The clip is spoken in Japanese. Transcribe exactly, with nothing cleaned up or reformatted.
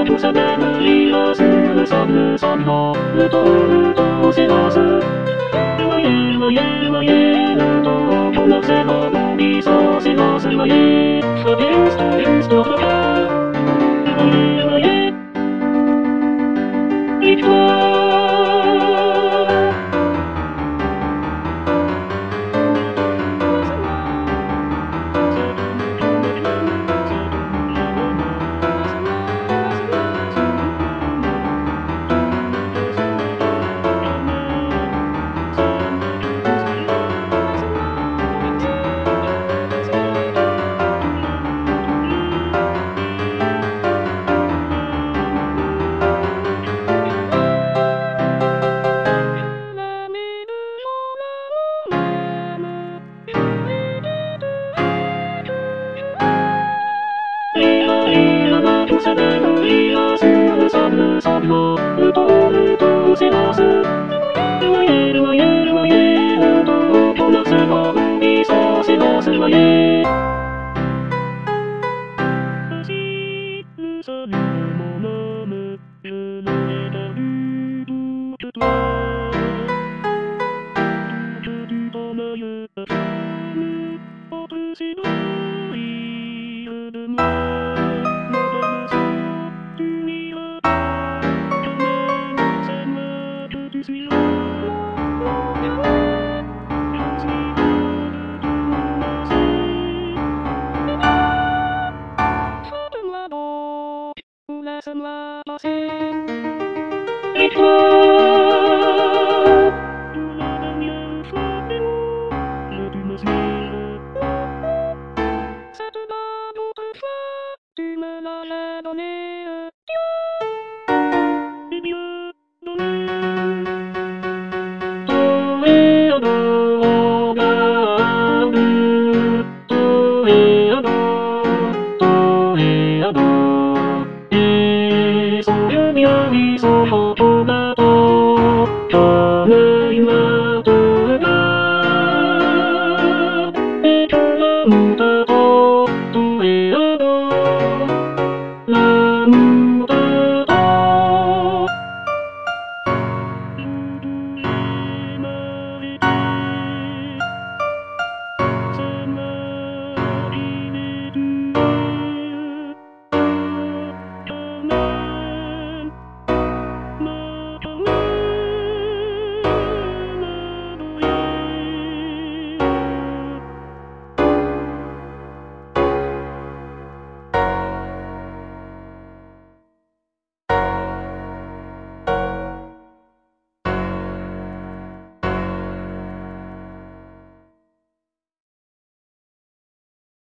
はとさ眠りはすぐさぐさみのうとうとせらするわえるわえるわえるとこなせばもみさせらするわえストレストレストレスるわえるわえいくわさべるいやすぐさぐさびのうとうとせらするわえるわえるわえるとこなせばもみさせらするわえしぐさにもなめゆのえだりぶけとゆきとなゆたきむおくしのいゆるむ